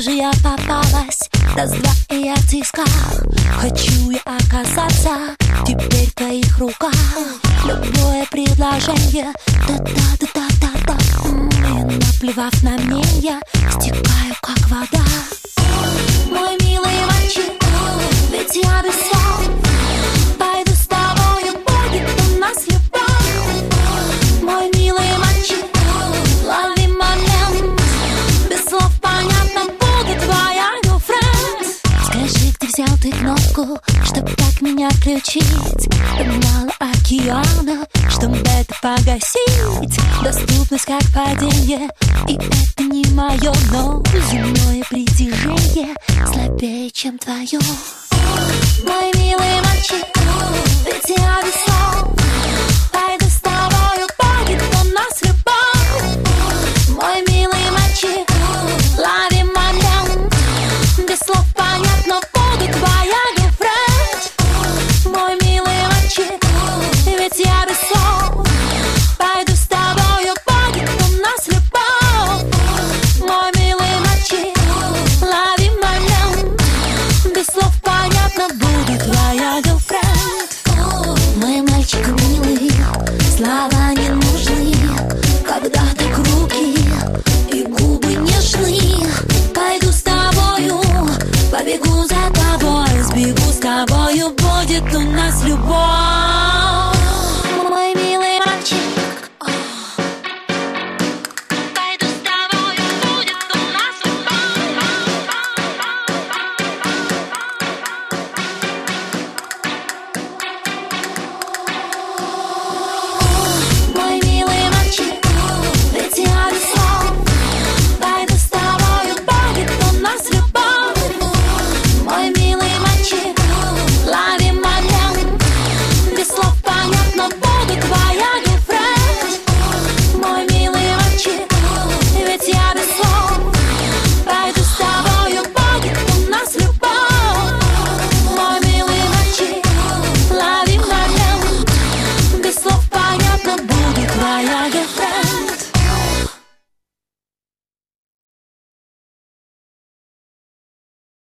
же я попалась, раз-два и я искал. Хочу я оказаться теперь в твоих руках. Любое предложение, да-да-да-да-да-да. И наплевав на мнение, стекаю как вода. Мой милый мальчик, ведь я без слов пойду с тобою, будет у нас любовь. Мой милый мальчик, лови момент, без слов понятно, буду твоя girlfriend. Скажи, где взял ты кнопку, чтоб так меня включить? Там мало океана, чтобы это погасить. Доступность как падение, и это не мое, но земное притяжение слабее, чем твое. Мой милый мальчик, ведь я без слов пойду с тобою, будет у нас любовь. Мой милый мальчик, лови момент, без слов понятно, буду твоя girlfriend. Мой милый мальчик, ведь я без слов пойду с тобою, будет у нас любовь. Мой милый мальчик, лови момент, без слов понятно, буду твоя girlfriend. Мой мальчик милый, слова не нужны, когда так руки и губы нежны. Пойду с тобою, побегу за тобой, сбегу с тобою, будет у нас любовь.